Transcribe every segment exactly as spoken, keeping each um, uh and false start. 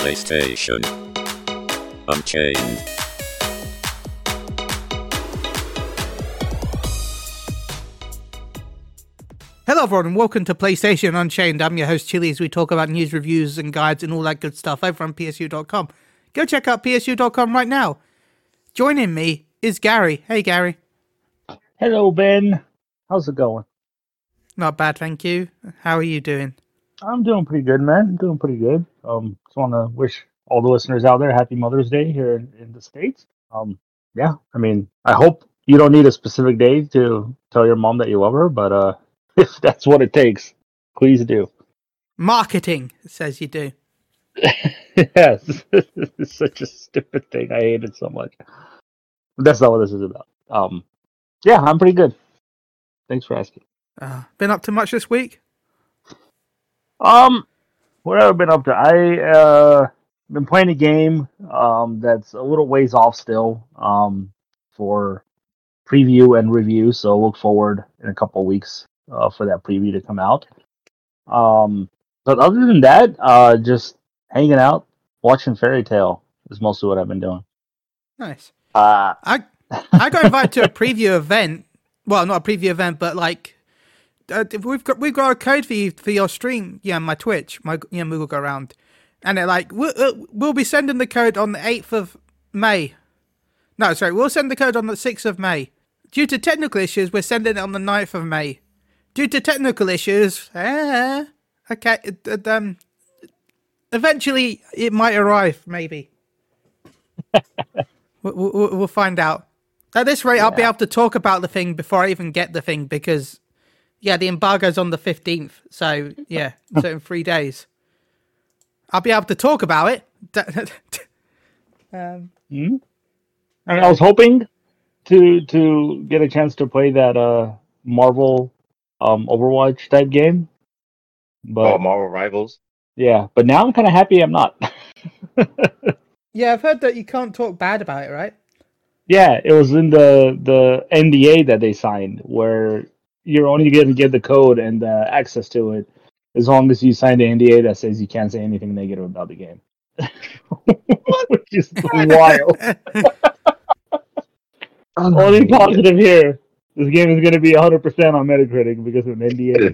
PlayStation Unchained. Hello everyone and welcome to PlayStation Unchained. I'm your host Chili as we talk about news, reviews and guides and all that good stuff over on P S U dot com. Go check out P S U dot com right now. Joining me is Gary. Hey Gary. Hello Ben. How's it going? Not bad, thank you. How are you doing? I'm doing pretty good, man. I'm doing pretty good. Um, just want to wish all the listeners out there Happy Mother's Day here in, in the States. Um, yeah, I mean, I hope you don't need a specific day to tell your mom that you love her, but uh, if that's what it takes, please do. Marketing says you do. Yes, it's such a stupid thing. I hate it so much. But that's not what this is about. Um, yeah, I'm pretty good. Thanks for asking. Uh, been up to much this week? Um, what have I been up to? I uh been playing a game um that's a little ways off still um for preview and review. So look forward in a couple of weeks uh, for that preview to come out. Um, but other than that, uh, just hanging out, watching Fairy Tail is mostly what I've been doing. Nice. Uh, I I got invited to a preview event. Well, not a preview event, but like uh, we've got we've got a code for you for your stream. Yeah, my Twitch, my yeah, Google Go Around, and they're like, we'll, uh, we'll be sending the code on the eighth of May. No, sorry, we'll send the code on the sixth of May. Due to technical issues, we're sending it on the ninth of May. Due to technical issues, eh, okay, it, it, um, eventually it might arrive, maybe. we'll, we'll, we'll find out. At this rate, yeah. I'll be able to talk about the thing before I even get the thing because, yeah, the embargo's on the fifteenth. So, yeah, so in three days. I'll be able to talk about it. um, mm-hmm. And I was hoping to to get a chance to play that uh, Marvel um, Overwatch type game. But, oh, Marvel Rivals? Yeah, but now I'm kind of happy I'm not. Yeah, I've heard that you can't talk bad about it, right? Yeah, it was in the, the N D A that they signed where you're only going to get the code and the access to it as long as you sign the N D A that says you can't say anything negative about the game. Which is wild. Only positive here. This game is going to be one hundred percent on Metacritic because of an N D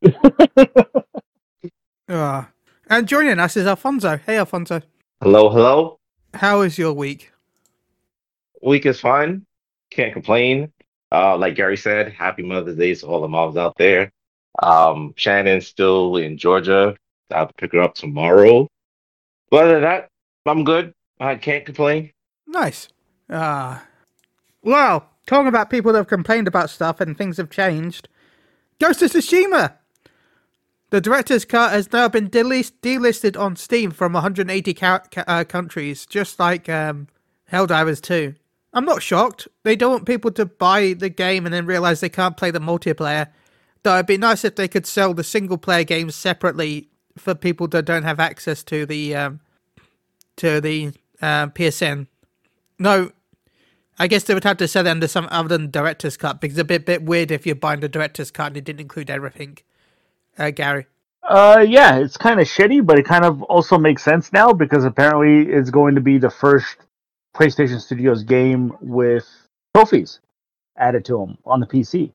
A. uh, and joining us is Alfonso. Hey, Alfonso. Hello, hello. How is your week? Week is fine. Can't complain. Uh, like Gary said, happy Mother's Day to all the moms out there. Um, Shannon's still in Georgia. I have to pick her up tomorrow. But other than that, I'm good. I can't complain. Nice. Ah. Uh, well, talking about people that have complained about stuff and things have changed. Ghost of Tsushima! The director's cut has now been delist- delisted on Steam from one hundred eighty ca- ca- uh, countries, just like um, Helldivers two. I'm not shocked. They don't want people to buy the game and then realise they can't play the multiplayer. Though it'd be nice if they could sell the single-player games separately for people that don't have access to the um, to the uh, P S N. No, I guess they would have to sell it under some other than director's cut because it's a bit bit weird if you're buying the director's cut and it didn't include everything. Uh, Gary. Uh, yeah, it's kind of shitty, but it kind of also makes sense now because apparently it's going to be the first PlayStation Studios game with trophies added to them on the P C.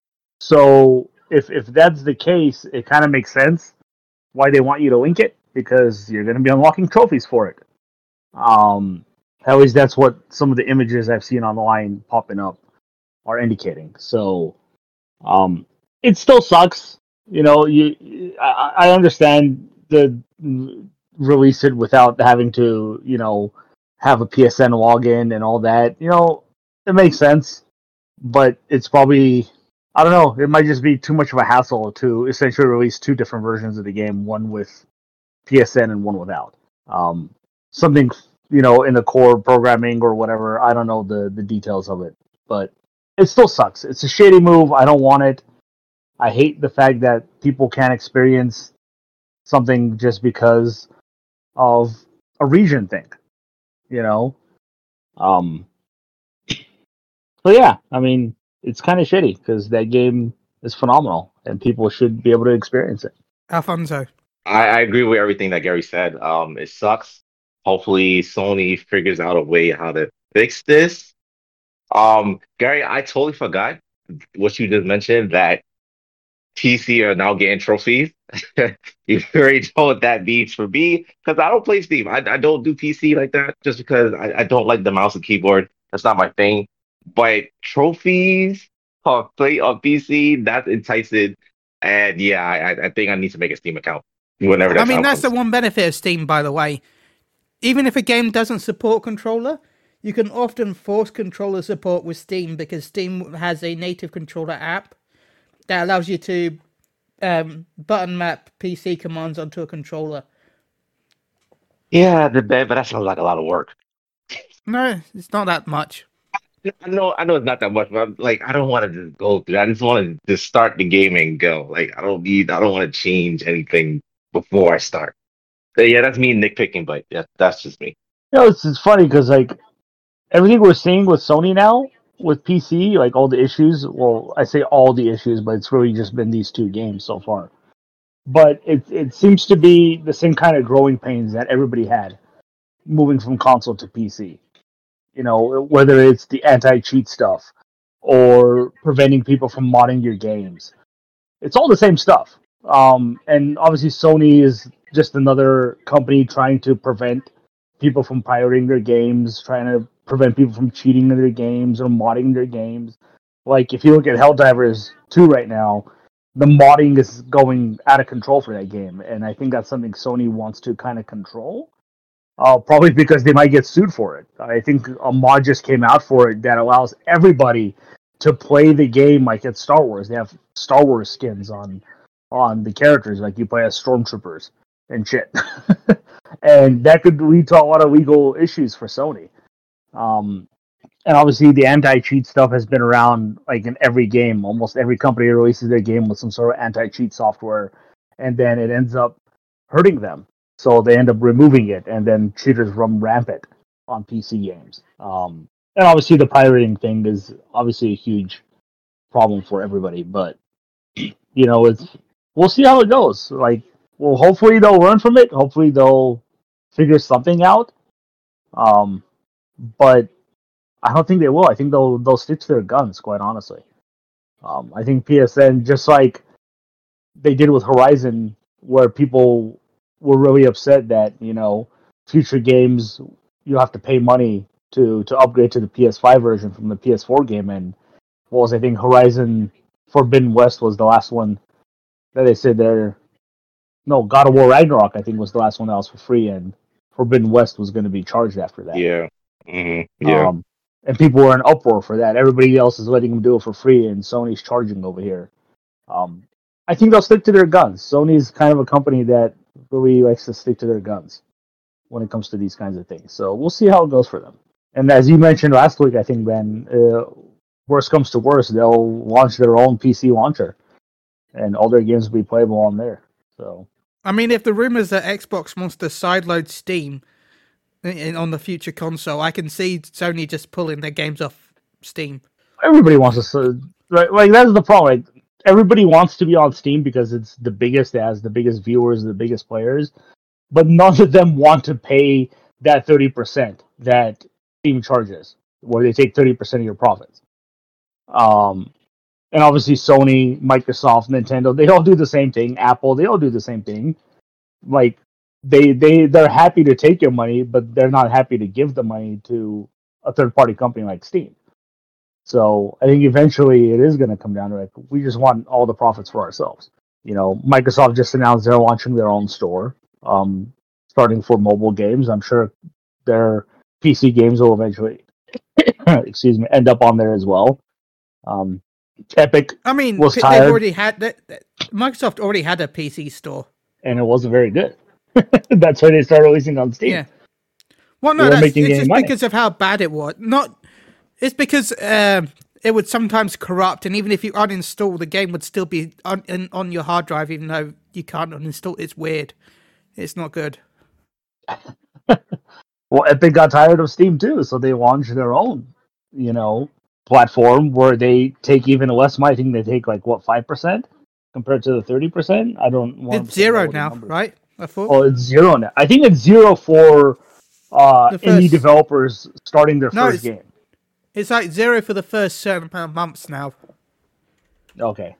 So if if that's the case, it kind of makes sense why they want you to link it because you're going to be unlocking trophies for it. Um, at least that's what some of the images I've seen online popping up are indicating. So um, it still sucks. You know, you I, I understand the release it without having to, you know, have a P S N login and all that. You know, it makes sense, but it's probably, I don't know, it might just be too much of a hassle to essentially release two different versions of the game, one with P S N and one without. Um, something, you know, in the core programming or whatever, I don't know the, the details of it, but it still sucks. It's a shady move. I don't want it. I hate the fact that people can't experience something just because of a region thing, you know? Um, so yeah, I mean, it's kind of shitty because that game is phenomenal and people should be able to experience it. Alfonso. I, I agree with everything that Gary said. Um, it sucks. Hopefully, Sony figures out a way how to fix this. Um, Gary, I totally forgot what you just mentioned that P C are now getting trophies. You already know what that means for me because I don't play Steam. I, I don't do P C like that just because I, I don't like the mouse and keyboard. That's not my thing. But trophies on play on P C, that's enticing. And yeah, I, I think I need to make a Steam account whenever that I mean, time that's comes. the one benefit of Steam, by the way. Even if a game doesn't support controller, you can often force controller support with Steam because Steam has a native controller app that allows you to um, button map P C commands onto a controller. Yeah, the bed, but that sounds like a lot of work. No, it's not that much. I know, I know it's not that much, but I'm, like, I don't want to just go through. I just want to just start the game and go. Like, I don't need, I don't want to change anything before I start. But yeah, that's me nitpicking, but yeah, that's just me. You know, it's, it's funny because like everything we're seeing with Sony now with P C, like all the issues. Well, I say all the issues, but it's really just been these two games so far. But it it seems to be the same kind of growing pains that everybody had moving from console to P C. You know, whether it's the anti-cheat stuff or preventing people from modding your games. It's all the same stuff. Um, and obviously Sony is just another company trying to prevent people from pirating their games, trying to prevent people from cheating in their games or modding their games. Like, if you look at Helldivers two right now, the modding is going out of control for that game. And I think that's something Sony wants to kind of control. Uh, probably because they might get sued for it. I think a mod just came out for it that allows everybody to play the game like it's Star Wars. They have Star Wars skins on on the characters, like you play as stormtroopers and shit. And that could lead to a lot of legal issues for Sony. Um, and obviously the anti-cheat stuff has been around like in every game. Almost every company releases their game with some sort of anti-cheat software, and then it ends up hurting them. So they end up removing it, and then cheaters run rampant on P C games. Um, and obviously the pirating thing is obviously a huge problem for everybody. But, you know, it's we'll see how it goes. Like, well, hopefully they'll learn from it. Hopefully they'll figure something out. Um, but I don't think they will. I think they'll they'll stick to their guns, quite honestly. Um, I think P S N, just like they did with Horizon, where people were really upset that, you know, future games you have to pay money to to upgrade to the P S five version from the P S four game. And what was I think Horizon Forbidden West was the last one that they said they're no God of War Ragnarok I think was the last one that was for free, and Forbidden West was going to be charged after that. Yeah. Mm-hmm. Yeah. Um, and people were in uproar for that. Everybody else is letting them do it for free, and Sony's charging over here. Um, I think they'll stick to their guns. Sony's kind of a company that really likes to stick to their guns when it comes to these kinds of things. So we'll see how it goes for them. And as you mentioned last week, I think, Ben, uh, worst comes to worst, they'll launch their own P C launcher, and all their games will be playable on there. So, I mean, if the rumors that Xbox wants to sideload Steam in, on the future console, I can see Sony just pulling their games off Steam. Everybody wants to, right? Like, that's the problem. Like, everybody wants to be on Steam because it's the biggest, it has the biggest viewers, the biggest players, but none of them want to pay that thirty percent that Steam charges, where they take thirty percent of your profits. Um, and obviously Sony, Microsoft, Nintendo, they all do the same thing. Apple, they all do the same thing. Like, they, they, they're happy to take your money, but they're not happy to give the money to a third-party company like Steam. So I think eventually it is going to come down to, like, we just want all the profits for ourselves. You know, Microsoft just announced they're launching their own store, um, starting for mobile games. I'm sure their P C games will eventually, excuse me, end up on there as well. Um, Epic, I mean, was they've tired. already had that. Microsoft already had a P C store, and it wasn't very good. That's why they started releasing on Steam. Yeah. Well, no, They were that's, making it's any just money. because of how bad it was. Not, it's because um, it would sometimes corrupt, and even if you uninstall, the game would still be on in, on your hard drive, even though you can't uninstall. It's weird. It's not good. Well, Epic got tired of Steam too, so they launched their own, you know, platform where they take even less money. I think they take like what five percent compared to the thirty percent. I don't. It's zero now, right? I thought. Oh, it's zero now. I think it's zero for uh, The indie first- developers starting their No, first it's- game. It's like zero for the first certain amount of months now. Okay.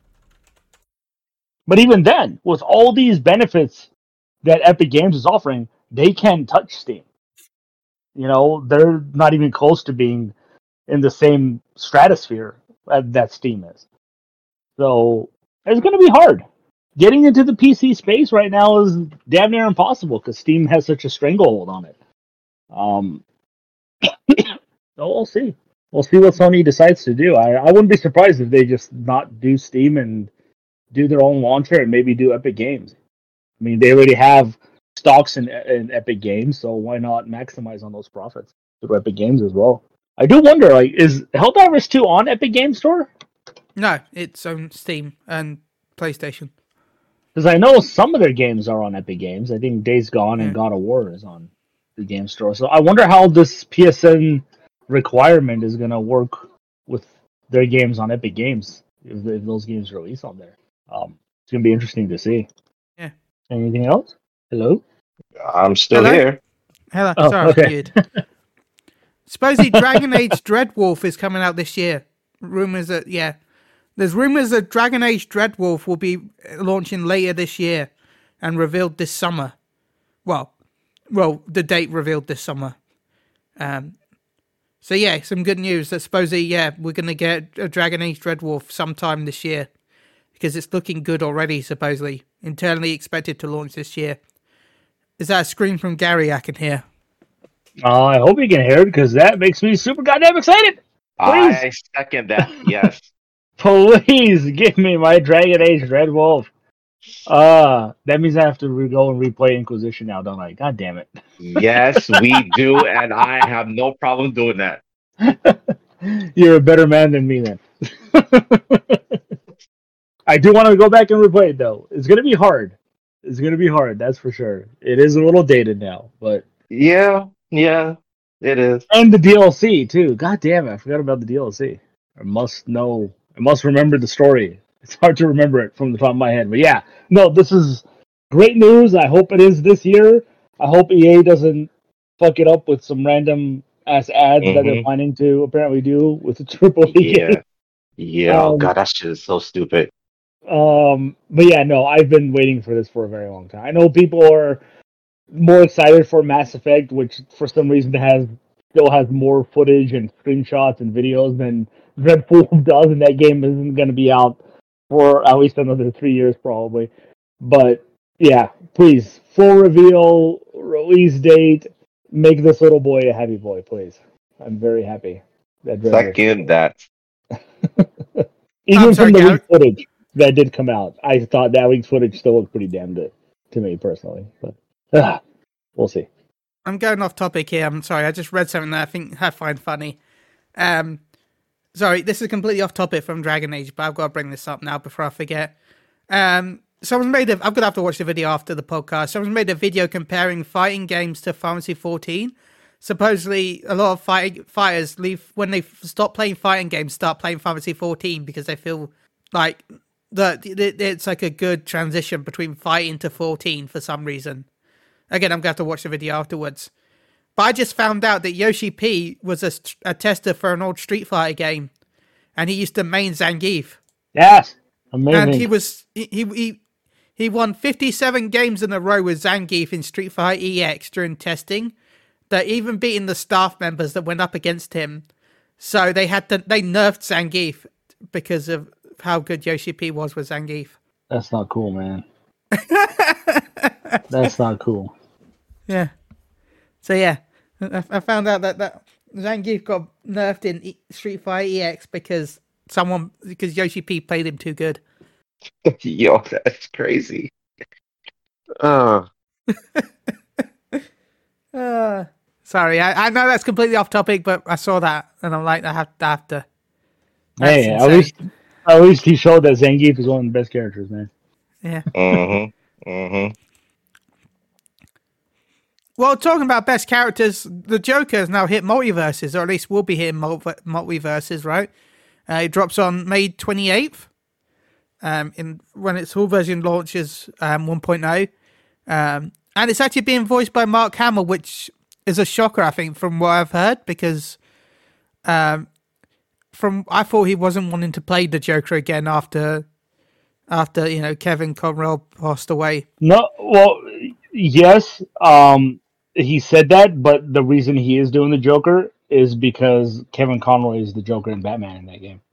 But even then, with all these benefits that Epic Games is offering, they can't touch Steam. You know, they're not even close to being in the same stratosphere that Steam is. So it's going to be hard. Getting into the P C space right now is damn near impossible because Steam has such a stranglehold on it. Um, so we'll see. We'll see what Sony decides to do. I, I wouldn't be surprised if they just not do Steam and do their own launcher and maybe do Epic Games. I mean, they already have stocks in, in Epic Games, so why not maximize on those profits through Epic Games as well? I do wonder, like, is Helldivers two on Epic Games Store? No, it's on Steam and PlayStation. Because I know some of their games are on Epic Games. I think Days Gone and Yeah. God of War is on the game store. So I wonder how this P S N requirement is going to work with their games on Epic Games if, if those games release on there. Um, it's going to be interesting to see. Yeah. Anything else? Hello? I'm still Hello? here. Hello, Oh, sorry, okay. I was muted. Supposedly Dragon Age Dreadwolf is coming out this year. Rumors that, yeah. There's rumors that Dragon Age Dreadwolf will be launching later this year and revealed this summer. Well, well, the date revealed this summer. Um, so yeah, some good news that supposedly, yeah, we're going to get a Dragon Age Dreadwolf sometime this year because it's looking good already, supposedly. Internally expected to launch this year. Is that a scream from Gary I can hear? Uh, I hope you can hear it because that makes me super goddamn excited. Please. I second that. Yes. Please give me my Dragon Age Dreadwolf. Uh, that means I have to re- go and replay Inquisition now, don't I? God damn it. Yes, we do, and I have no problem doing that. You're a better man than me then. I do want to go back and replay it though. It's gonna be hard. It's gonna be hard, that's for sure. It is a little dated now, but Yeah, yeah, it is. and the D L C too. God damn it, I forgot about the D L C. I must know I must remember the story. It's hard to remember it from the top of my head. But yeah, no, this is great news. I hope it is this year. I hope E A doesn't fuck it up with some random ass ads that they're Mhm. planning to apparently do with the triple E. Yeah. Yeah. Oh Um, god, that shit is so stupid. Um, but yeah, no, I've been waiting for this for a very long time. I know people are more excited for Mass Effect, which for some reason has still has more footage and screenshots and videos than Redfall does, and that game isn't going to be out for at least another three years probably. But yeah, please, full reveal, release date, make this little boy a happy boy, please. I'm very happy. That Second that. Even I'm sorry, from the Gary. leaked footage that did come out, I thought that leaked footage still looked pretty damn good to me personally. But ah, we'll see. I'm going off topic here. I'm sorry. I just read something that I think I find funny. Um, sorry, this is completely off topic from Dragon Age, but I've got to bring this up now before I forget. Um, someone's made a. I'm gonna have to watch the video after the podcast. Someone's made a video comparing fighting games to Final Fantasy fourteen. Supposedly, a lot of fight, fighters leave when they stop playing fighting games, start playing Final Fantasy fourteen because they feel like that it's like a good transition between fighting to fourteen for some reason. Again, I'm going to have to watch the video afterwards. But I just found out that Yoshi P was a, a tester for an old Street Fighter game. And he used to main Zangief. Yes, amazing. And he was he, he he won fifty-seven games in a row with Zangief in Street Fighter E X during testing. That even beating the staff members that went up against him. So they had to they nerfed Zangief because of how good Yoshi P was with Zangief. That's not cool, man. That's not cool. Yeah. So yeah, I, I found out that, that Zangief got nerfed in E- Street Fighter E X because someone because Yoshi P played him too good. Yo, that's crazy. Uh, Uh, sorry, I, I know that's completely off topic, but I saw that and I'm like, I have, I have to. That's Hey, at insane. least at least he showed that Zangief is one of the best characters, man. Yeah. mm-hmm. Mm-hmm. Well, talking about best characters, the Joker has now hit multiverses, or at least will be hitting multi- multiverses, right? Uh, it drops on May twenty-eighth. Um, in when its full version launches um, one point oh. Um, and it's actually being voiced by Mark Hamill, which is a shocker, I think, from what I've heard, because um, from I thought he wasn't wanting to play the Joker again after after you know Kevin Conroy passed away. No, well, yes, um, he said that, but the reason he is doing the Joker is because Kevin Conroy is the Joker in Batman in that game.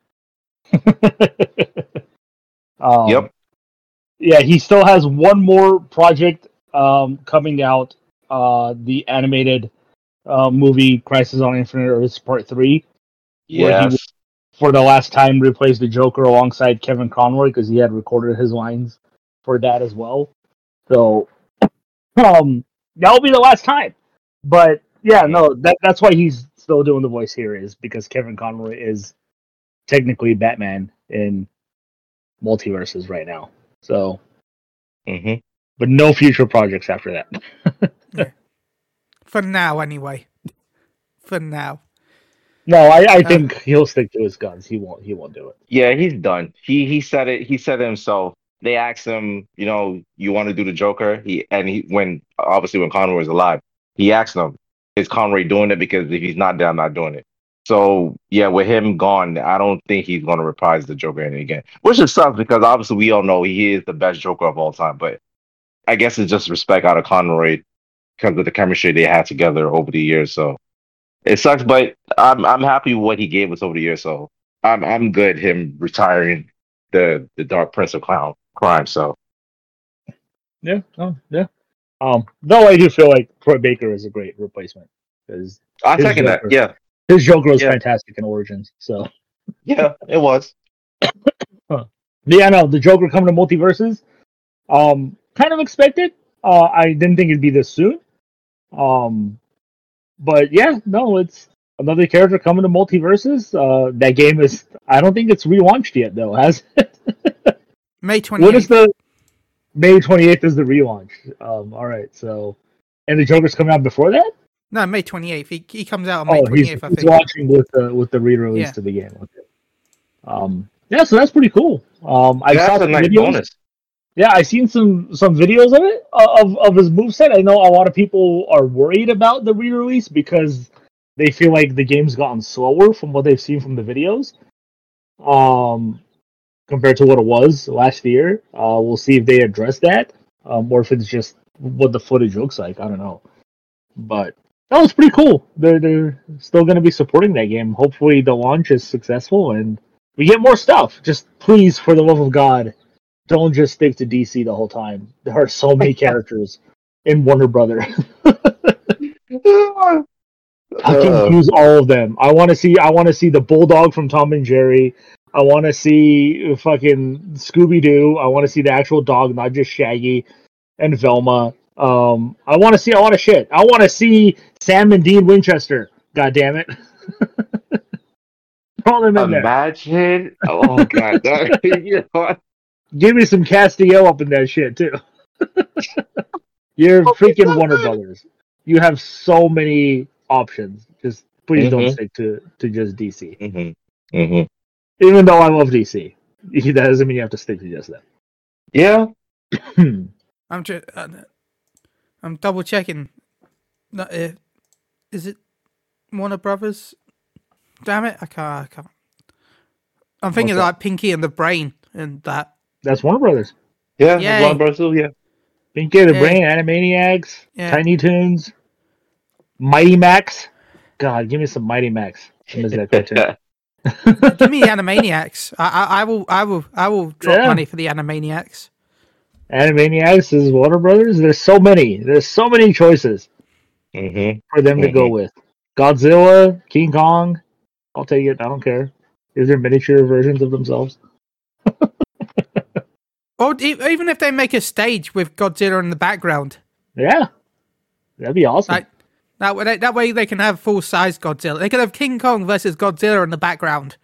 um, Yep. Yeah, he still has one more project um, coming out. Uh, the animated uh, movie Crisis on Infinite Earths Part Three, where he Yes. for the last time replaced the Joker alongside Kevin Conroy because he had recorded his lines for that as well. So um, that'll be the last time. But yeah, no, that that's why he's still doing the voice here is because Kevin Conroy is technically Batman in multiverses right now. So, hmm but no future projects after that. Yeah. For now, anyway. For now. No, I, I Uh, think he'll stick to his guns. He won't. He won't do it. Yeah, he's done. He he said it. He said it himself. They asked him, you know, you want to do the Joker? He and he when obviously when Conroy was alive, he asked him, is Conroy doing it? Because if he's not there, I'm not doing it. So yeah, with him gone, I don't think he's going to reprise the Joker again. Which just sucks because obviously we all know he is the best Joker of all time. But I guess it's just respect out of Conroy because of the chemistry they had together over the years. So it sucks, but I'm I'm happy with what he gave us over the years. So I'm I'm good him retiring the the Dark Prince of Clown crime. So Yeah. Oh, yeah. Um, though I do feel like Troy Baker is a great replacement because I His second that. Joker. Yeah, his Joker was Yeah. fantastic in Origins. So yeah, it was. But yeah, no, the Joker coming to multiverses, um, kind of expected. Uh, I didn't think it'd be this soon. Um, but yeah, no, it's another character coming to multiverses. Uh, that game is, I don't think it's relaunched yet though, has it? May What is twenty-eighth. the May twenty-eighth is the relaunch? Um, all right, so and the Joker's coming out before that. No, May twenty-eighth. He, he comes out on May Oh, he's, twenty-eighth, I he's think. launching with the with the re-release Yeah. to the game. Okay. Um, yeah, so that's pretty cool. Um, I That's saw a some nice videos. bonus. Yeah, I seen some some videos of it uh, of of his moveset. I know a lot of people are worried about the re-release because they feel like the game's gotten slower from what they've seen from the videos, um, compared to what it was last year. Uh, we'll see if they address that, um, or if it's just what the footage looks like. I don't know, but that was pretty cool. They're they're still going to be supporting that game. Hopefully, the launch is successful and we get more stuff. Just please, for the love of God, don't just stick to D C the whole time. There are so many characters in Warner Brother. Fucking Uh, use all of them. I want to see. I want to see the bulldog from Tom and Jerry. I want to see fucking Scooby Doo. I want to see the actual dog, not just Shaggy and Velma. Um, I want to see a lot of shit. I want to see Sam and Dean Winchester. God damn it! Throw them in there. Imagine. Oh god. That, you know what? Give me some Castiel up in that shit too. You're freaking Warner Brothers. You have so many options. Just please don't Mhm. stick to, to just D C. Mm-hmm. Mm-hmm. Even though I love D C, that doesn't mean you have to stick to just Yeah. them. I'm just, uh, I'm double checking. No, uh, is it Warner Brothers? Damn it, I can't. I can't. I'm thinking What's that? like Pinky and the Brain and that. That's Warner Brothers. Yeah. Yay. Warner Bros. too, Yeah. Pinky the Yeah. Brain, Animaniacs, Yeah. Tiny Toons, Mighty Max. God, give me some Mighty Max. I miss that cartoon. Give me Animaniacs. I, I, I will. I will. I will drop Yeah. money for the Animaniacs. Animaniacs is Warner Brothers. There's so many. There's so many choices mm-hmm. for them to go Mhm. with. Godzilla, King Kong. I'll take it. I don't care. Is there miniature versions of themselves? Or e- even if they make a stage with Godzilla in the background, Yeah, that'd be awesome. like that way, that way they can have full size Godzilla. They could have King Kong versus Godzilla in the background.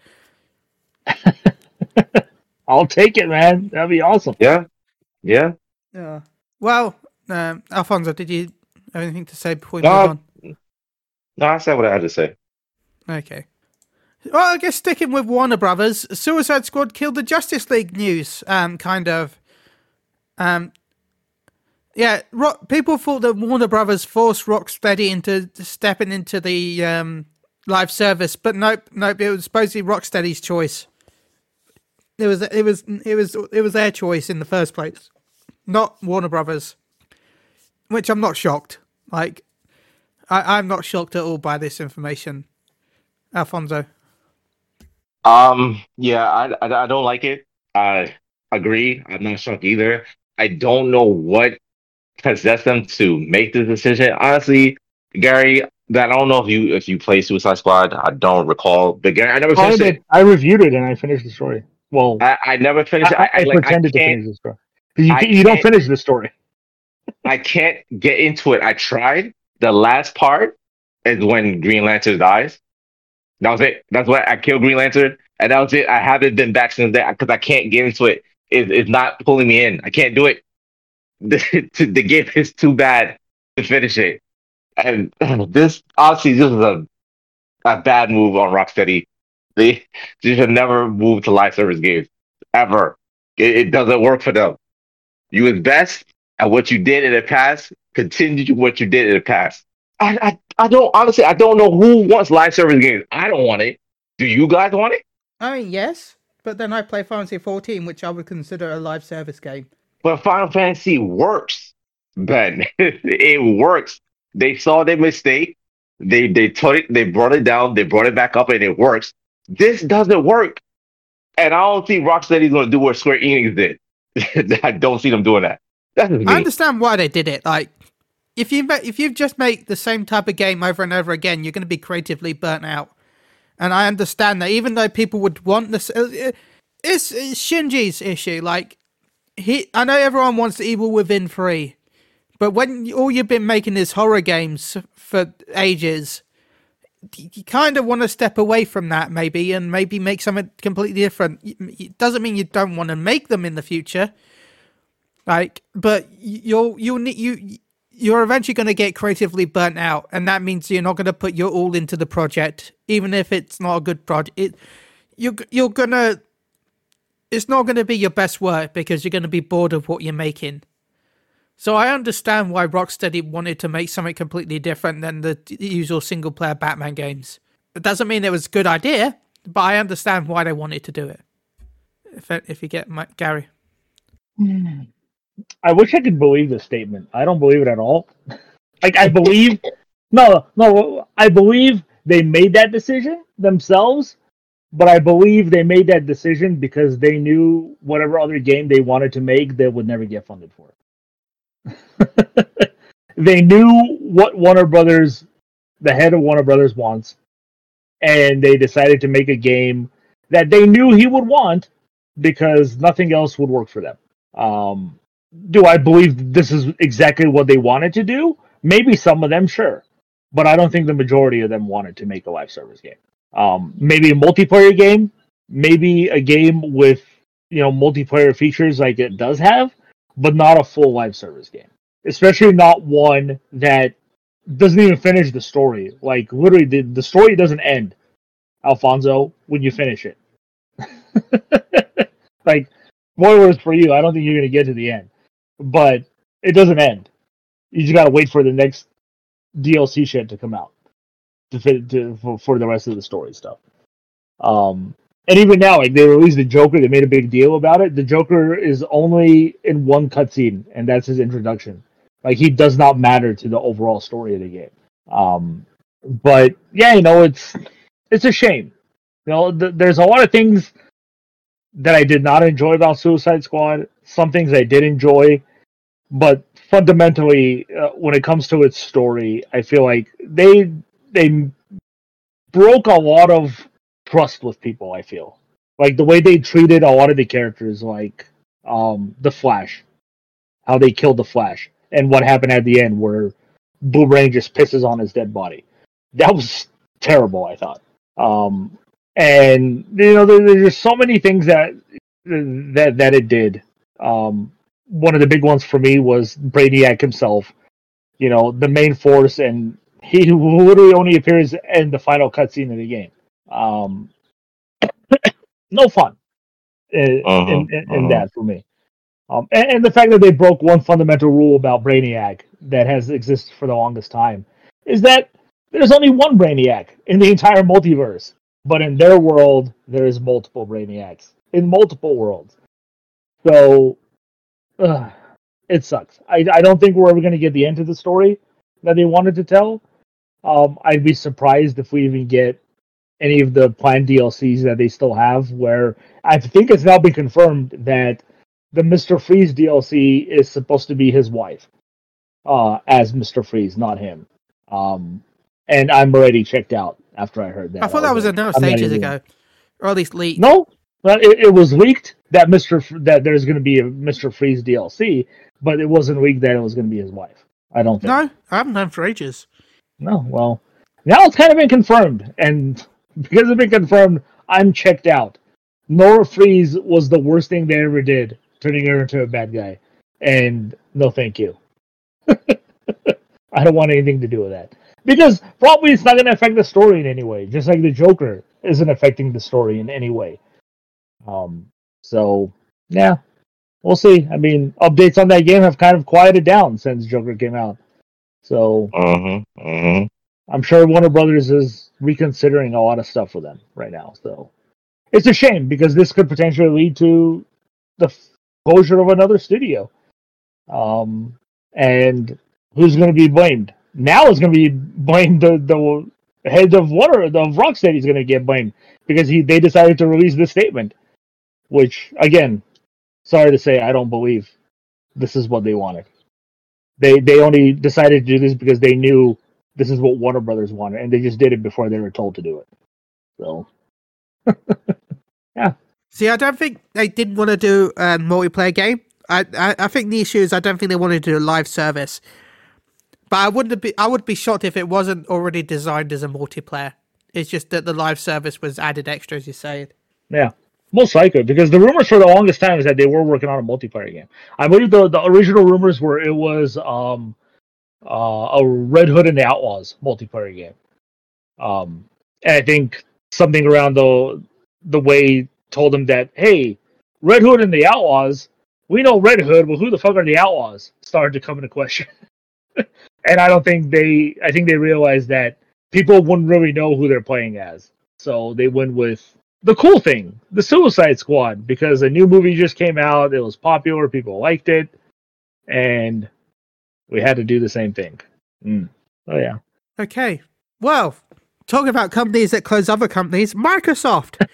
I'll take it, man. That'd be awesome. Yeah. Yeah. Yeah. Well, um, Alfonso, did you have anything to say before we No. move on? No, I said what I had to say. Okay. Well, I guess sticking with Warner Brothers, Suicide Squad killed the Justice League news. Um, kind of. Um, Yeah, Rock, people thought that Warner Brothers forced Rocksteady into stepping into the um, live service, but nope, nope. It was supposedly Rocksteady's choice. It was, it was, it was, it was their choice in the first place, not Warner Brothers. Which I'm not shocked. Like, I, I'm not shocked at all by this information. Alfonso. Um, yeah, I, I, I don't like it. I agree. I'm not shocked either. I don't know what possessed them to make this decision. Honestly, Gary, that I don't know if you if you play Suicide Squad. I don't recall. But Gary, I never Oh, I finished did. it. I reviewed it and I finished the story. Well, I, I never finished it. I, I, I I like I pretended to can't finish the story. 'Cause You, I you don't can't finish the story. I can't get into it. I tried. The last part is when Green Lantern dies. That was it. That's what I killed Green Lantern, and that was it. I haven't been back since then because I can't get into it. it. It's not pulling me in. I can't do it. The, the game is too bad to finish it. And this, honestly, this is a, a bad move on Rocksteady. They, they should never move to live service games, ever. It, it doesn't work for them. You was best at what you did in the past. Continue to what you did in the past. I, I, I don't, honestly, I don't know who wants live service games. I don't want it. Do you guys want it? I mean, yes, but then I play Final Fantasy fourteen, which I would consider a live service game. But Final Fantasy works, Ben. It works. They saw their mistake. They they took it, they brought it down, they brought it back up, and it works. This doesn't work. And I don't think Rocksteady's gonna do what Square Enix did. I don't see them doing that. That's just me. I understand why they did it. Like, if you ma- if you just make the same type of game over and over again, you're going to be creatively burnt out. And I understand that, even though people would want this, it's, it's Shinji's issue. Like, he, I know everyone wants Evil Within three, but when all you've been making is horror games for ages, you kind of want to step away from that, maybe, and maybe make something completely different. It doesn't mean you don't want to make them in the future, like, but you'll you'll need you you're eventually going to get creatively burnt out, and that means you're not going to put your all into the project, even if it's not a good project. It, you're you're gonna, it's not going to be your best work because you're going to be bored of what you're making. So I understand why Rocksteady wanted to make something completely different than the usual single-player Batman games. It doesn't mean it was a good idea, but I understand why they wanted to do it. If if you get my, Gary. I wish I could believe this statement. I don't believe it at all. Like, I believe... No, no, I believe they made that decision themselves, but I believe they made that decision because they knew whatever other game they wanted to make, they would never get funded for it. They knew what Warner Brothers, the head of Warner Brothers, wants, and they decided to make a game that they knew he would want because nothing else would work for them. Um, do I believe this is exactly what they wanted to do? Maybe some of them, sure, but I don't think the majority of them wanted to make a live service game. Um, maybe a multiplayer game, maybe a game with, you know, multiplayer features like it does have, but not a full live service game. Especially not one that doesn't even finish the story. Like, literally, the, the story doesn't end, Alfonso, when you finish it. Like, spoilers for you, I don't think you're going to get to the end. But it doesn't end. You just got to wait for the next D L C shit to come out to fit to for, for the rest of the story stuff. Um, and even now, like, they released the Joker, they made a big deal about it. The Joker is only in one cutscene, and that's his introduction. Like, he does not matter to the overall story of the game. Um, but yeah, you know, it's it's a shame. You know, th- there's a lot of things that I did not enjoy about Suicide Squad. Some things I did enjoy, but fundamentally, uh, when it comes to its story, I feel like they they broke a lot of trust with people. I feel like the way they treated a lot of the characters, like um, the Flash, how they killed the Flash. And what happened at the end where Boomerang just pisses on his dead body. That was terrible, I thought. Um, and, you know, there, there's just so many things that that that it did. Um, one of the big ones for me was Brainiac himself. You know, the main force, and he literally only appears in the final cutscene of the game. Um, no fun in, uh-huh, in, in, in uh-huh. that for me. Um, and, and the fact that they broke one fundamental rule about Brainiac that has existed for the longest time is that there's only one Brainiac in the entire multiverse. But in their world, there's multiple Brainiacs in multiple worlds. So, uh, it sucks. I, I don't think we're ever going to get the end to the story that they wanted to tell. Um, I'd be surprised if we even get any of the planned D L Cs that they still have, where I think it's now been confirmed that the Mister Freeze D L C is supposed to be his wife uh, as Mister Freeze, not him. Um, and I'm already checked out after I heard that. I thought that was announced ages ago, or at least leaked. No, it, it was leaked that Mister F- that there's going to be a Mister Freeze D L C, but it wasn't leaked that it was going to be his wife. I don't think. No, I haven't known for ages. No, well, now it's kind of been confirmed, and because it's been confirmed, I'm checked out. Nora Freeze was the worst thing they ever did, turning her into a bad guy, and no, thank you. I don't want anything to do with that. Because probably it's not going to affect the story in any way, just like the Joker isn't affecting the story in any way. Um, so, yeah, we'll see. I mean, updates on that game have kind of quieted down since Joker came out. So, Mm-hmm. Mm-hmm. I'm sure Warner Brothers is reconsidering a lot of stuff for them right now. So, it's a shame because this could potentially lead to the closure of another studio. Um, and who's going to be blamed? Now it's going to be blamed. The the head of Warner, the Rocksteady, is going to get blamed because he they decided to release this statement. Which, again, sorry to say, I don't believe this is what they wanted. They they only decided to do this because they knew this is what Warner Brothers wanted, and they just did it before they were told to do it. So, yeah. See, I don't think they didn't want to do a multiplayer game. I, I I think the issue is I don't think they wanted to do a live service. But I wouldn't be I would be shocked if it wasn't already designed as a multiplayer. It's just that the live service was added extra, as you say. Yeah, most likely, because the rumors for the longest time is that they were working on a multiplayer game. I believe the, the original rumors were it was um uh, a Red Hood and the Outlaws multiplayer game. Um, and I think something around the the way told them that, hey, Red Hood and the Outlaws, we know Red Hood, but who the fuck are the Outlaws? Started to come into question. And I don't think they, I think they realized that people wouldn't really know who they're playing as. So they went with the cool thing, the Suicide Squad, because a new movie just came out. It was popular. People liked it. And we had to do the same thing. Mm. Oh, yeah. Okay. Well, talking about companies that close other companies, Microsoft.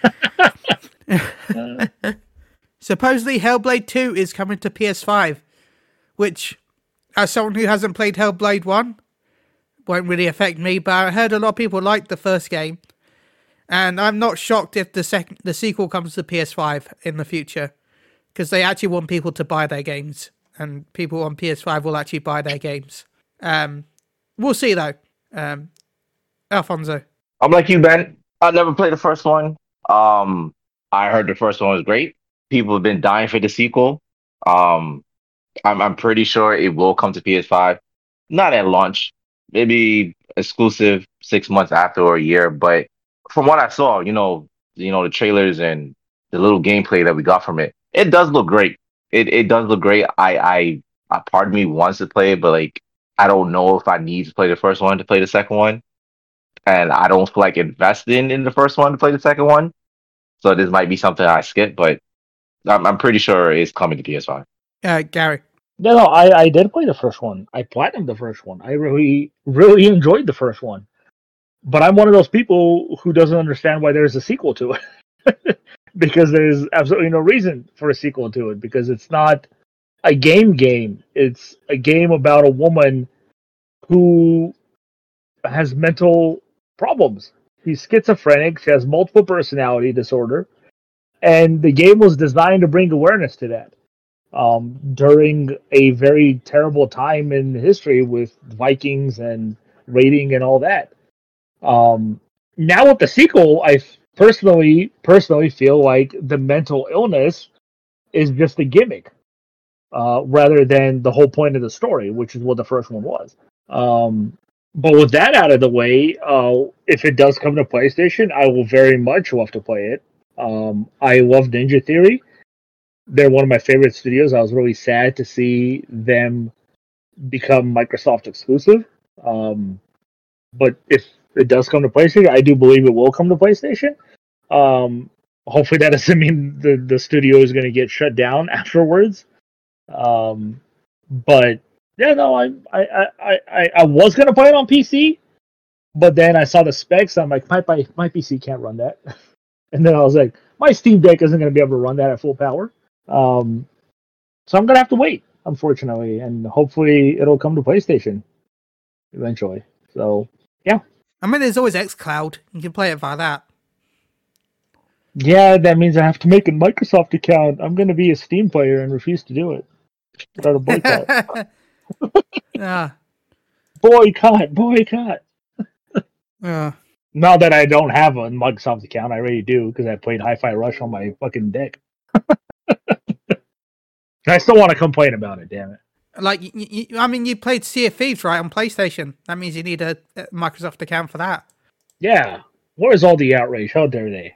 Supposedly Hellblade two is coming to P S five, which, as someone who hasn't played Hellblade one, won't really affect me, but I heard a lot of people liked the first game, and I'm not shocked if the second the sequel comes to P S five in the future, because they actually want people to buy their games, and people on P S five will actually buy their games. Um, we'll see though. Um, Alfonso. I'm like you, Ben. I never played the first one. Um, I heard the first one was great. People have been dying for the sequel. Um, I'm I'm pretty sure it will come to P S five. Not at launch, maybe exclusive six months after or a year. But from what I saw, you know, you know the trailers and the little gameplay that we got from it, it does look great. It it does look great. I I, I part of me wants to play it, but like I don't know if I need to play the first one to play the second one, and I don't feel like investing in the first one to play the second one. So this might be something I skip, but I'm I'm pretty sure it's coming to P S five. Uh, Gary. No, no, I, I did play the first one. I platinumed the first one. I really, really enjoyed the first one. But I'm one of those people who doesn't understand why there's a sequel to it. Because there's absolutely no reason for a sequel to it. Because it's not a game game. It's a game about a woman who has mental problems. She's schizophrenic. She has multiple personality disorder. And the game was designed to bring awareness to that. Um, during a very terrible time in history with Vikings and raiding and all that. Um, now with the sequel, I personally personally feel like the mental illness is just a gimmick, uh, rather than the whole point of the story, which is what the first one was. Um, but with that out of the way, uh, if it does come to PlayStation, I will very much love to play it. Um, I love Ninja Theory. they're one of my favorite studios. I was really sad to see them become Microsoft exclusive. Um, but if it does come to PlayStation, I do believe it will come to PlayStation. Um, hopefully that doesn't mean the, the studio is going to get shut down afterwards. Um, but yeah, no, I I, I, I, I was going to play it on P C, but then I saw the specs. I'm like, my, my, my P C can't run that. And then I was like, my Steam Deck isn't going to be able to run that at full power. Um, so I'm going to have to wait, unfortunately, and hopefully it'll come to PlayStation eventually. So, yeah. I mean, there's always xCloud. You can play it via that. Yeah, that means I have to make a Microsoft account. I'm going to be a Steam player and refuse to do it. Start a boycott. Yeah. Boycott, boycott. Yeah. Now that I don't have a Microsoft account, I already do because I played Hi-Fi Rush on my fucking deck. I still want to complain about it, damn it. Like, you, you, I mean, you played Sea of Thieves, right, on PlayStation. That means you need a, a Microsoft account for that. Yeah. Where's all the outrage? How dare they?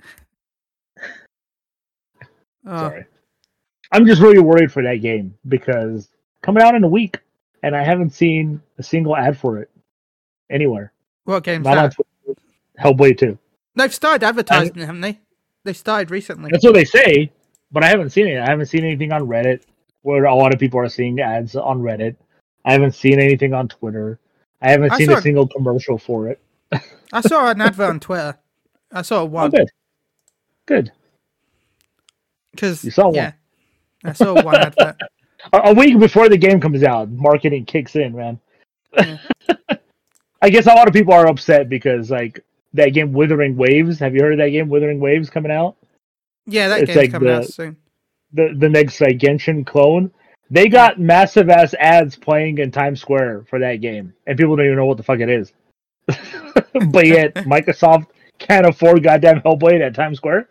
Oh. Sorry. I'm just really worried for that game because coming out in a week, and I haven't seen a single ad for it anywhere. What game's Not on that? Twitter. Hellblade two. They've started advertising, haven't they? They started recently. That's what they say, but I haven't seen it. I haven't seen anything on Reddit where a lot of people are seeing ads on Reddit. I haven't seen anything on Twitter. I haven't I seen saw a single commercial for it. I saw an advert on Twitter. I saw Oh, one. good. Good. Cause, You saw one. yeah, I saw one advert. A, a week before the game comes out, marketing kicks in, man. Yeah. I guess a lot of people are upset because, like, that game Withering Waves. Have you heard of that game Withering Waves coming out? Yeah, that It's game's like coming the- out soon. The the next like Genshin clone. They got massive ass ads playing in Times Square for that game, and people don't even know what the fuck it is. But yet Microsoft can't afford goddamn Hellblade at Times Square.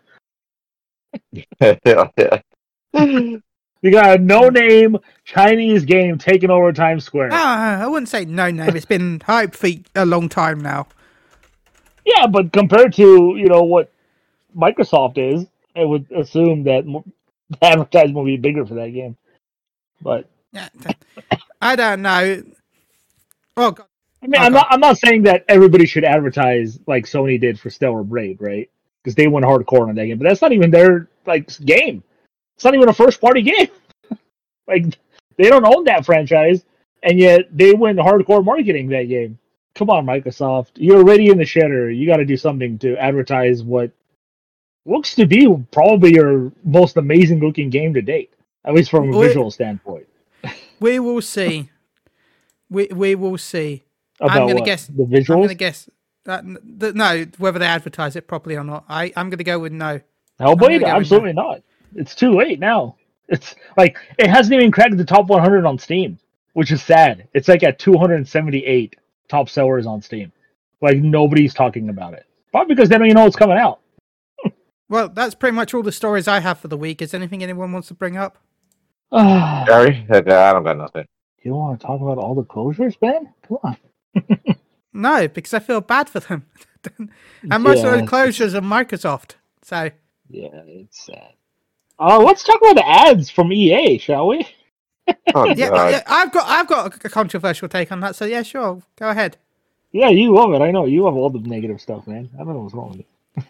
You got a no-name Chinese game taking over Times Square. Ah, I wouldn't say no name. It's been hyped for a long time now. Yeah, but compared to, you know, what Microsoft is, I would assume that mo- the advertisement will be bigger for that game. But Yeah, I don't know. Oh God. I mean, Oh, I'm God. not. I'm not saying that everybody should advertise like Sony did for Stellar Blade, right? Because they went hardcore on that game, but that's not even their like game. It's not even a first-party game. Like they don't own that franchise, and yet they went hardcore marketing that game. Come on, Microsoft, you're already in the shitter. You got to do something to advertise what looks to be probably your most amazing-looking game to date, at least from a Wait. visual standpoint. We will see. We we will see. About I'm gonna what? guess. the I'm visuals. gonna guess. That, th- no, whether they advertise it properly or not. I I'm gonna go with no. I'm gonna Hellblade? go with Absolutely not. It's too late now. It's like it hasn't even cracked the top one hundred on Steam, which is sad. It's like at two hundred seventy-eight top sellers on Steam. Like nobody's talking about it. Probably because they don't even know what's coming out. Well, that's pretty much all the stories I have for the week. Is anything anyone wants to bring up? you Gary, I don't got nothing. want to talk about all the closures, man? Come on. No, because I feel bad for them. And most of Yeah. the closures are Microsoft. So Yeah, it's sad. Uh, let's talk about the ads from E A, shall we? Oh, yeah, God. yeah, I've got I've got a controversial take on that. So yeah, sure, go ahead. Yeah, you love it. I know. You have all the negative stuff, man. I don't know what's wrong with you.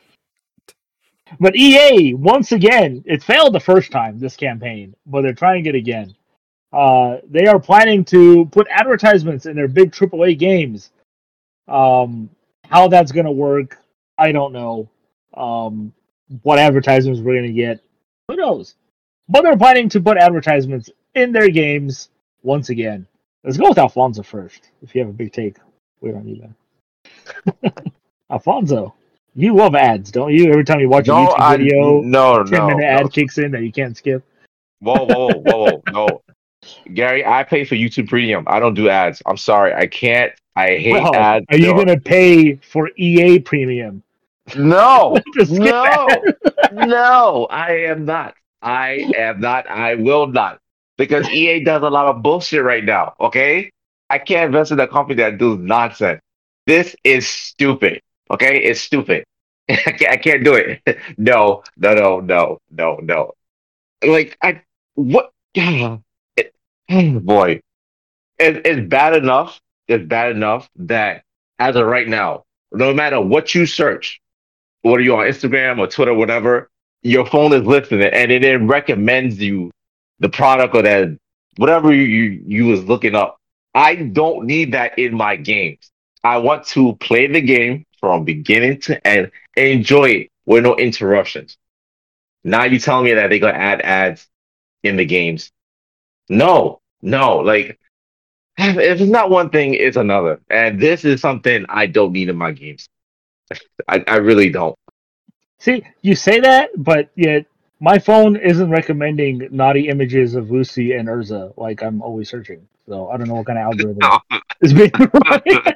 But E A, once again, it failed the first time, this campaign, but they're trying it again. Uh, they are planning to put advertisements in their big triple A games. Um, how that's going to work, I don't know. Um, what advertisements we're going to get, who knows? But they're planning to put advertisements in their games once again. Let's go with Alfonso first, if you have a big take. Wait on you, man. Alfonso, you love ads, don't you? Every time you watch a No, YouTube I, video, no, ten no, minute no. ad kicks in that you can't skip. Whoa, whoa, whoa, whoa, whoa, no. Gary, I pay for YouTube Premium. I don't do ads. I'm sorry. I can't. I hate Well, ads. are you No. going to pay for E A Premium? No, To skip no, ads? no, I am not. I am not. I will not. Because E A does a lot of bullshit right now, okay? I can't invest in a company that does nonsense. This is stupid, okay? It's stupid. I can't, I can't do it. No, no, no, no, no, no. Like I what? Yeah, it, oh boy, it, it's bad enough. It's bad enough that as of right now, no matter what you search, whether you're on Instagram or Twitter, whatever, your phone is listening and it then recommends you the product or that whatever you, you you was looking up. I don't need that in my games. I want to play the game from beginning to end and enjoy it with no interruptions. Now you telling me that they're gonna add ads in the games? No, no. Like if it's not one thing, it's another. And this is something I don't need in my games. I, I really don't. See, you say that, but yet my phone isn't recommending naughty images of Lucy and Urza like I'm always searching. So I don't know what kind of algorithm is being running.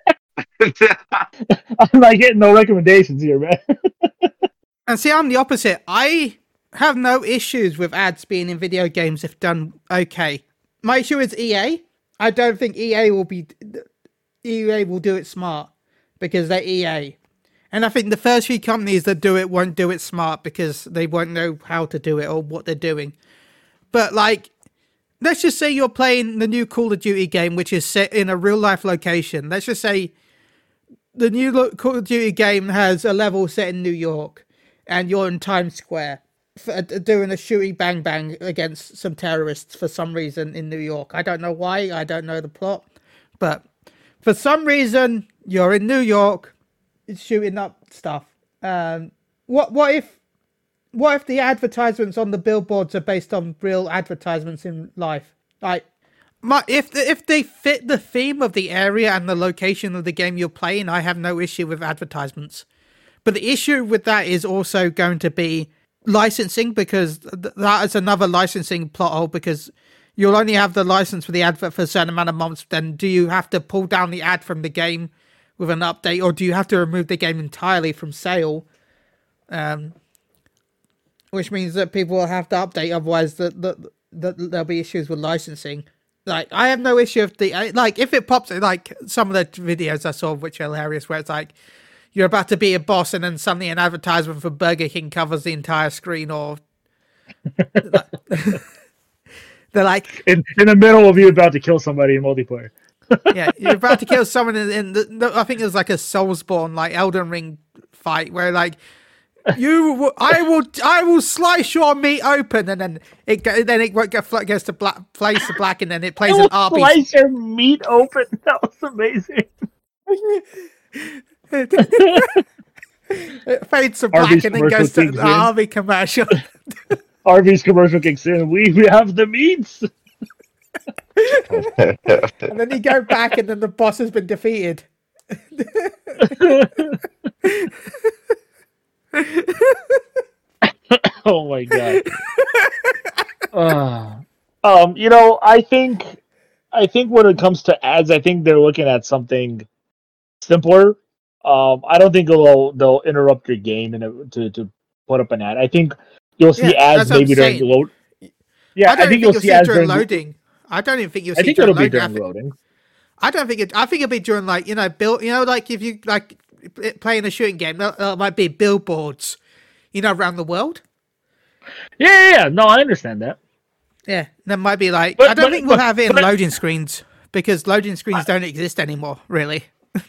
I'm not getting no recommendations here, man. And see, I'm the opposite. I have no issues with ads being in video games if done okay. My issue is E A. I don't think E A will be E A will do it smart because they're E A. And I think the first few companies that do it won't do it smart because they won't know how to do it or what they're doing. But like, let's just say you're playing the new Call of Duty game, which is set in a real life location. Let's just say the new Call of Duty game has a level set in New York and you're in Times Square for, doing a shooting bang bang against some terrorists for some reason in New York. I don't know why. I don't know the plot. But for some reason, you're in New York shooting up stuff. Um, what what if what if the advertisements on the billboards are based on real advertisements in life? Like, my, if the, if they fit the theme of the area and the location of the game you're playing, I have no issue with advertisements. But the issue with that is also going to be licensing, because th- that is another licensing plot hole, because you'll only have the license for the advert for a certain amount of months. Then do you have to pull down the ad from the game with an update, or do you have to remove the game entirely from sale? Um, which means that people will have to update, otherwise that the, the, the, there'll be issues with licensing. Like, I have no issue if the like if it pops like some of the videos I saw, which are hilarious, where it's like you're about to be a boss and then suddenly an advertisement for Burger King covers the entire screen, or they're like in in the middle of you about to kill somebody in multiplayer. Yeah, you're about to kill someone in, in the, the, I think it was like a Soulsborne, like Elden Ring fight, where like you, I will, I will slice your meat open, and then it, then it goes to black, plays to black, and then it plays an Arby's. Slice your meat open. That was amazing. It fades to black, Arby's and then goes to the Arby commercial. Arby's commercial kicks in. We we have the meats. And then you go back, and then the boss has been defeated. Oh my god. uh, um, you know, I think, I think when it comes to ads, I think they're looking at something simpler. Um, I don't think they'll they'll interrupt your game and to to put up an ad. I think you'll see yeah, ads maybe during load. Yeah, I, I think, think you'll, you'll see ads during loading. I don't even think you'll see I think during it'll loading. be during loading. I don't think it. I think it'll be during like you know build. You know, like if you like playing a shooting game, there, there might be billboards, you know, around the world. Yeah, yeah, yeah. No, I understand that. Yeah, there might be like but, I don't but, think we'll but, have it in but, loading screens, because loading screens I, don't exist anymore, really.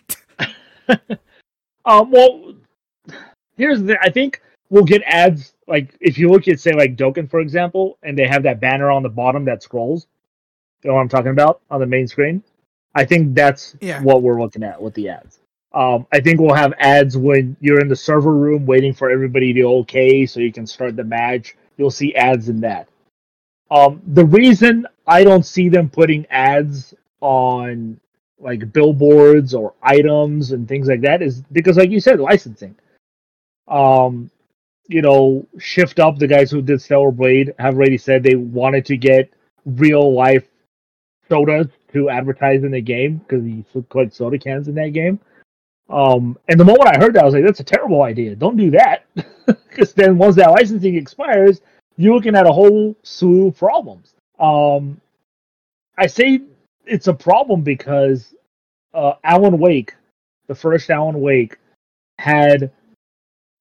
um. Well, here's the. I think we'll get ads like if you look at say like Dokkan for example, and they have that banner on the bottom that scrolls. You know what I'm talking about on the main screen? I think that's yeah. what we're looking at with the ads. Um, I think we'll have ads when you're in the server room waiting for everybody to okay so you can start the match. You'll see ads in that. Um, the reason I don't see them putting ads on like billboards or items and things like that is because, like you said, licensing. Um, you know, Shift Up, the guys who did Stellar Blade, have already said they wanted to get real life soda to advertise in the game because he put soda cans in that game. Um, and the moment I heard that, I was like, that's a terrible idea. Don't do that. Because then once that licensing expires, you're looking at a whole slew of problems. Um, I say it's a problem because uh, Alan Wake, the first Alan Wake, had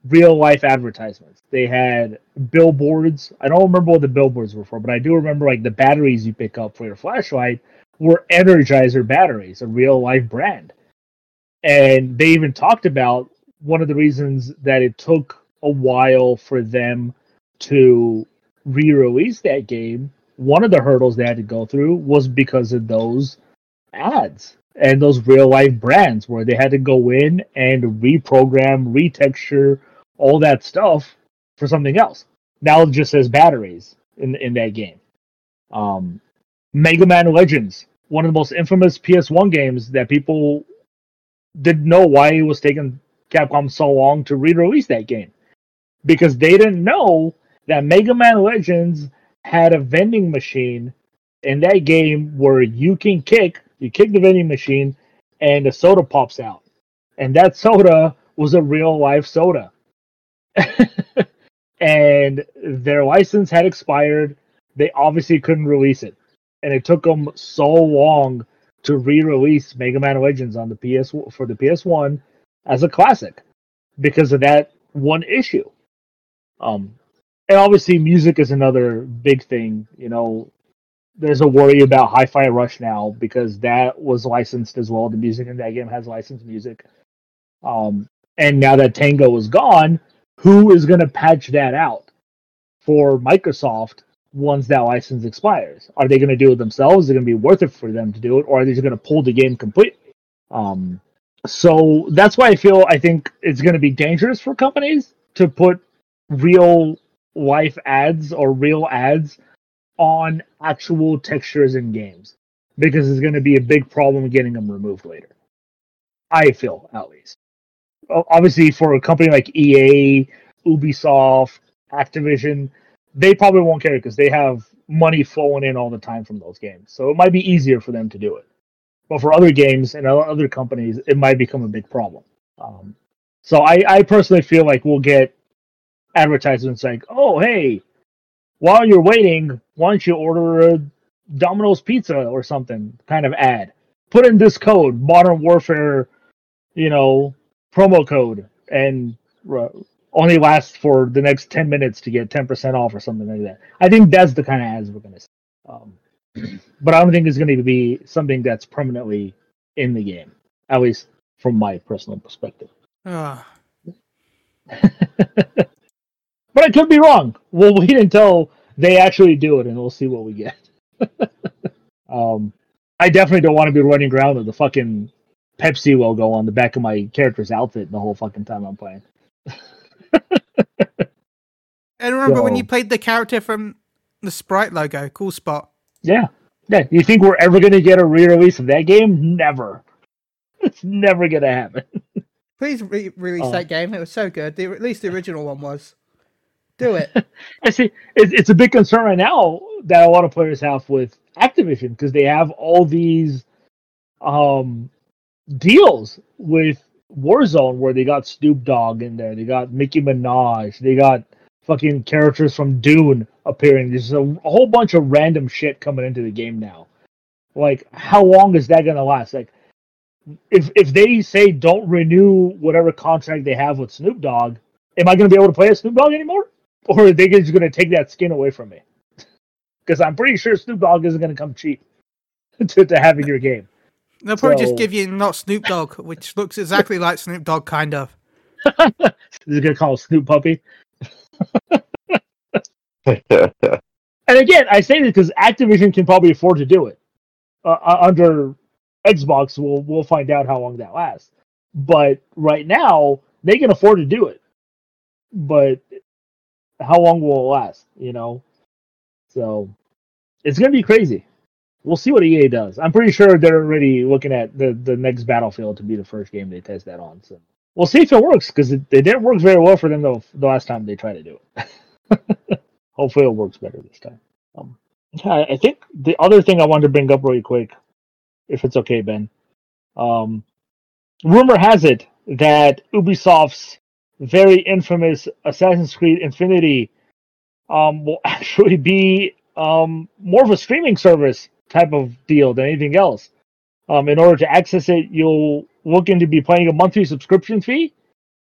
real life advertisements. They had billboards. I don't remember what the billboards were for, but I do remember like the batteries you pick up for your flashlight were Energizer batteries, a real life brand. And they even talked about one of the reasons that it took a while for them to re-release that game. One of the hurdles they had to go through was because of those ads and those real life brands where they had to go in and reprogram, retexture, all that stuff for something else. Now it just says batteries in in that game. Um, Mega Man Legends, one of the most infamous P S one games that people didn't know why it was taking Capcom so long to re-release that game. Because they didn't know that Mega Man Legends had a vending machine in that game where you can kick, you kick the vending machine, and a soda pops out. And that soda was a real life soda. And their license had expired. They obviously couldn't release it. And it took them so long to re-release Mega Man Legends on the P S for the P S one as a classic because of that one issue. Um, and obviously music is another big thing. You know, there's a worry about Hi-Fi Rush now because that was licensed as well. The music in that game has licensed music. Um, and now that Tango is gone, who is going to patch that out for Microsoft once that license expires? Are they going to do it themselves? Is it going to be worth it for them to do it? Or are they just going to pull the game completely? Um, so that's why I feel I think it's going to be dangerous for companies to put real life ads or real ads on actual textures in games because it's going to be a big problem getting them removed later. I feel, at least. Obviously, for a company like E A, Ubisoft, Activision, they probably won't care because they have money flowing in all the time from those games. So it might be easier for them to do it. But for other games and other companies, it might become a big problem. Um, so I, I personally feel like we'll get advertisements like, oh, hey, while you're waiting, why don't you order a Domino's pizza or something kind of ad. Put in this code, Modern Warfare, you know, promo code, and uh, only lasts for the next ten minutes to get ten percent off or something like that. I think that's the kind of ads we're going to see. Um, but I don't think it's going to be something that's permanently in the game, at least from my personal perspective. Uh. But I could be wrong. We'll wait until they actually do it, and we'll see what we get. um, I definitely don't want to be running around with the fucking Pepsi logo on the back of my character's outfit the whole fucking time I'm playing. And remember So- when you played the character from the Sprite logo? Cool spot. Yeah. Yeah. You think we're ever going to get a re-release of that game? Never. It's never going to happen. Please re- release Oh. that game. It was so good. The, at least the original one was. Do it. I see. It's, it's a big concern right now that a lot of players have with Activision because they have all these um, deals with Warzone where they got Snoop Dogg in there, they got Nicki Minaj, they got fucking characters from Dune appearing. There's a, a whole bunch of random shit coming into the game now. Like, how long is that gonna last? Like, if if they say don't renew whatever contract they have with Snoop Dogg, am I gonna be able to play as Snoop Dogg anymore? Or are they just gonna take that skin away from me? Because I'm pretty sure Snoop Dogg isn't gonna come cheap to, to have in your game. They'll probably So- just give you not Snoop Dogg, which looks exactly like Snoop Dogg, kind of. They're gonna call it Snoop Puppy. And again, I say this because Activision can probably afford to do it. Uh, uh, under Xbox, we'll we'll find out how long that lasts. But right now, they can afford to do it. But how long will it last? You know, so it's gonna be crazy. We'll see what E A does. I'm pretty sure they're already looking at the, the next Battlefield to be the first game they test that on. So we'll see if it works because it, it didn't work very well for them the, the last time they tried to do it. Hopefully it works better this time. Um, I I think the other thing I wanted to bring up really quick, if it's okay, Ben. Um, rumor has it that Ubisoft's very infamous Assassin's Creed Infinity um, will actually be um, more of a streaming service type of deal than anything else. Um, in order to access it, you'll look into be paying a monthly subscription fee,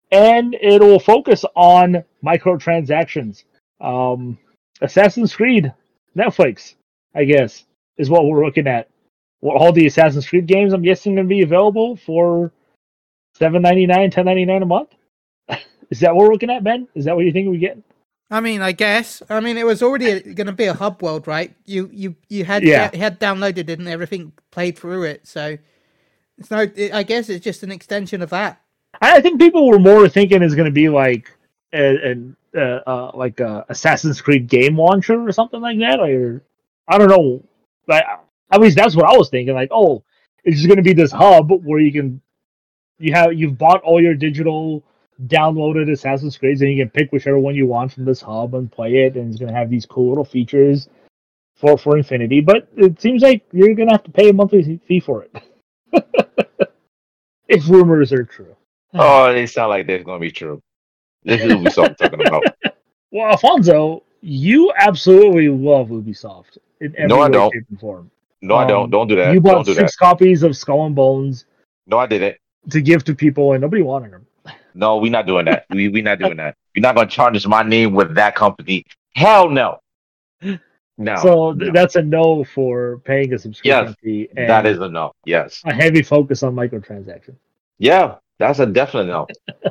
and it will focus on microtransactions. Um, Assassin's Creed, Netflix, I guess, is what we're looking at. Well, all the Assassin's Creed games, I'm guessing, going to be available for seven ninety-nine, ten ninety-nine a month. Is that what we're looking at, Ben? Is that what you think we get? I mean, I guess. I mean, it was already going to be a hub world, right? You you you had Yeah. you had downloaded it and everything played through it. So it's no. It, I guess it's just an extension of that. I think people were more thinking it's going to be like an uh, uh, like a Assassin's Creed game launcher or something like that. Or I don't know. Like, at least that's what I was thinking. Like, oh, it's just going to be this hub where you can you have you've bought all your digital downloaded Assassin's Creed, and you can pick whichever one you want from this hub and play it, and it's going to have these cool little features for for Infinity. But it seems like you're going to have to pay a monthly fee for it. If rumors are true. Oh, they sound like they're going to be true. This is Ubisoft talking about. Well, Alfonso, you absolutely love Ubisoft in every No, I way, don't. shape, and form. No, I Um, don't. Don't do that. You Don't bought do six that. copies of Skull and Bones No, I didn't. to give to people, and nobody wanted them. No, we're not doing that. We we not doing that. You're not going to tarnish my name with that company. Hell no. No. so th- no. that's a no for paying a subscription Yes, fee. And that is a no. Yes. a heavy focus on microtransactions. Yeah, that's a definite no.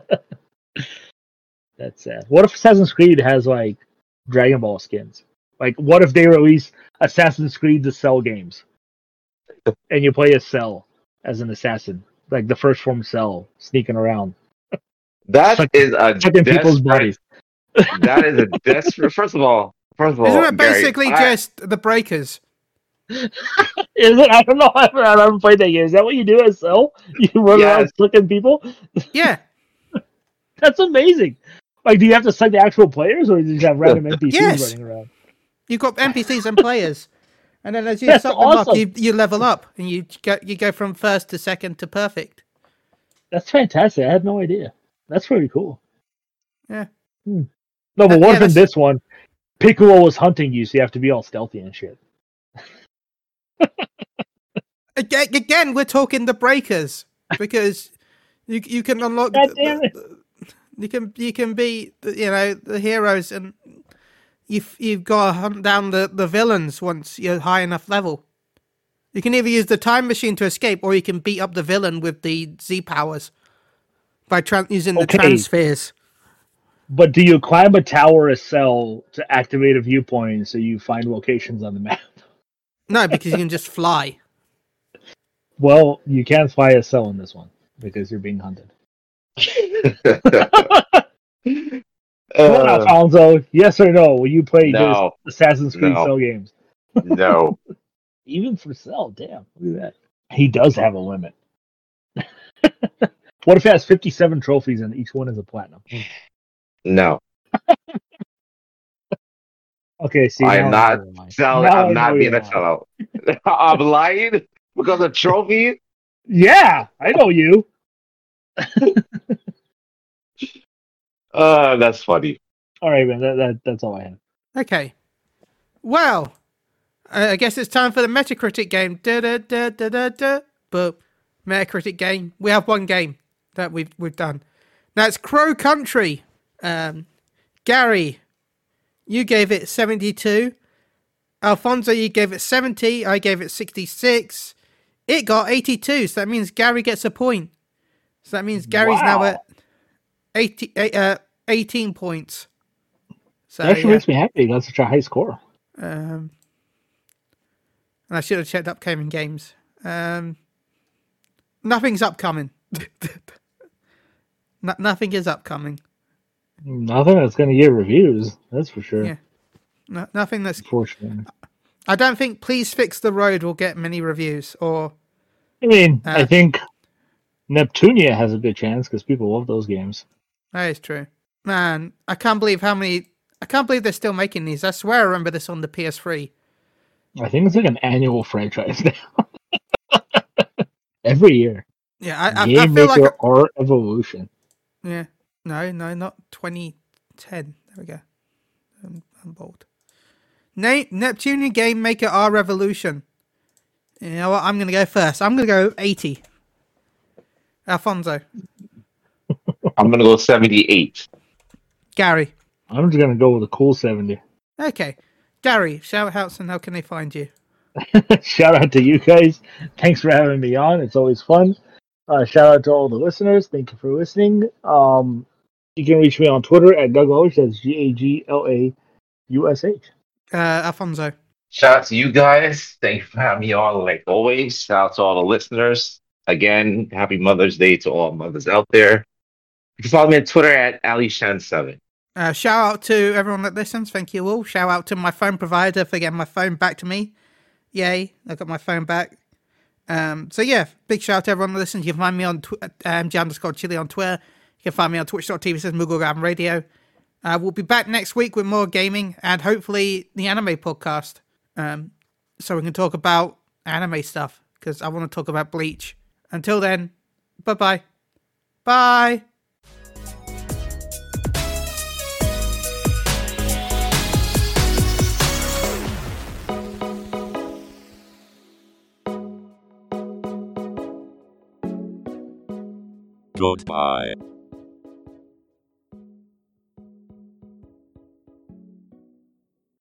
That's sad. What if Assassin's Creed has like Dragon Ball skins? Like, what if they release Assassin's Creed the Cell games, and you play as Cell as an assassin, like the first form Cell sneaking around, That Suck- is a checking people's desperate- bodies? That is a desperate. First of all, first of all, Isn't it Gary, basically I- just the Breakers? Is it? I don't know. I haven't, I haven't played that game. Is that what you do as Cell? You run around Yes. flicking people? Yeah. That's amazing. Like, do you have to select the actual players, or do you just have random N P Cs Yes. running around? You've got N P Cs and players, and then as you That's suck them up, awesome. you you level up, and you go you go from first to second to perfect. That's fantastic. I had no idea. That's pretty cool. Yeah. Hmm. No, but Uh, what yeah, if in that's- this one, Piccolo was hunting you, so you have to be all stealthy and shit? Again, again, we're talking the Breakers because you you can unlock. God the- damn it. the- You can you can be the- you know the heroes, and you've you've got to hunt down the, the villains once you're high enough level. You can either use the time machine to escape, or you can beat up the villain with the Z powers by tran using the Okay. transfers. But do you climb a tower as Cell to activate a viewpoint so you find locations on the map? No, because you can just fly. Well, you can't fly a Cell in this one because you're being hunted. Come on, Uh, Alfonso. Yes or no? Will you play no, this Assassin's Creed No. Cell games? no. Even for Cell, damn. Look at that. He does have a limit. What if it has fifty-seven trophies and each one is a platinum? No. Okay, see, I now am I not know why. selling. Now I I'm not know being you're a sellout. I'm lying because of trophies. Yeah, I know you. Uh, that's funny. All right, man. That, that that's all I have. Okay. Well, uh, I guess it's time for the Metacritic game. Da da da da da da. But Metacritic game. We have one game that we've we've done. That's Crow Country. Um, Gary, you gave it seventy-two. Alfonso, you gave it seventy. I gave it sixty-six. It got eighty-two. So that means Gary gets a point. So that means Gary's now Wow. at eighty, uh, eighteen points. So That actually yeah. makes me happy. That's such a high score. Um, and I should have checked upcoming games. Um, nothing's upcoming. no, nothing is upcoming. Nothing that's going to get reviews. That's for sure. Yeah. No, nothing that's. Unfortunately. I don't think Please Fix the Road will get many reviews. Or I mean, I Uh, think Neptunia has a good chance because people love those games. that is true. Man, I can't believe how many. I can't believe they're still making these. I swear I remember this on the P S three. I think it's like an annual franchise now. Every year. Yeah, I, I, I Game feel Maker like. I- or Evolution. yeah, no, no, not twenty ten. There we go. I'm, I'm bold. Na- Neptunian Game Maker R Revolution. You know what? I'm going to go first. I'm going to go eighty. Alfonso. I'm gonna go seventy-eight. Gary. I'm just gonna go with a cool seventy. Okay. Gary, shout outs and how can they find you? Shout out to you guys. Thanks for having me on. It's always fun. Uh, shout out to all the listeners. Thank you for listening. Um, you can reach me on Twitter at Gaglash. That's G A G L A U S H. Uh, Alfonso. Shout out to you guys. Thank you for having me on, like always. Shout out to all the listeners. Again, happy Mother's Day to all mothers out there. You can follow me on Twitter at Ali Shan seven. Uh, shout out to everyone that listens. Thank you all. Shout out to my phone provider for getting my phone back to me. Yay, I got my phone back. Um, so yeah, big shout out to everyone that listens. You can find me on tw- uh, M G underscore Chili on Twitter. You can find me on twitch.tv says Mugglegram Radio. Uh, we'll be back next week with more gaming and hopefully the anime podcast. Um, so we can talk about anime stuff because I want to talk about Bleach. Until then, bye-bye. Bye. Goodbye.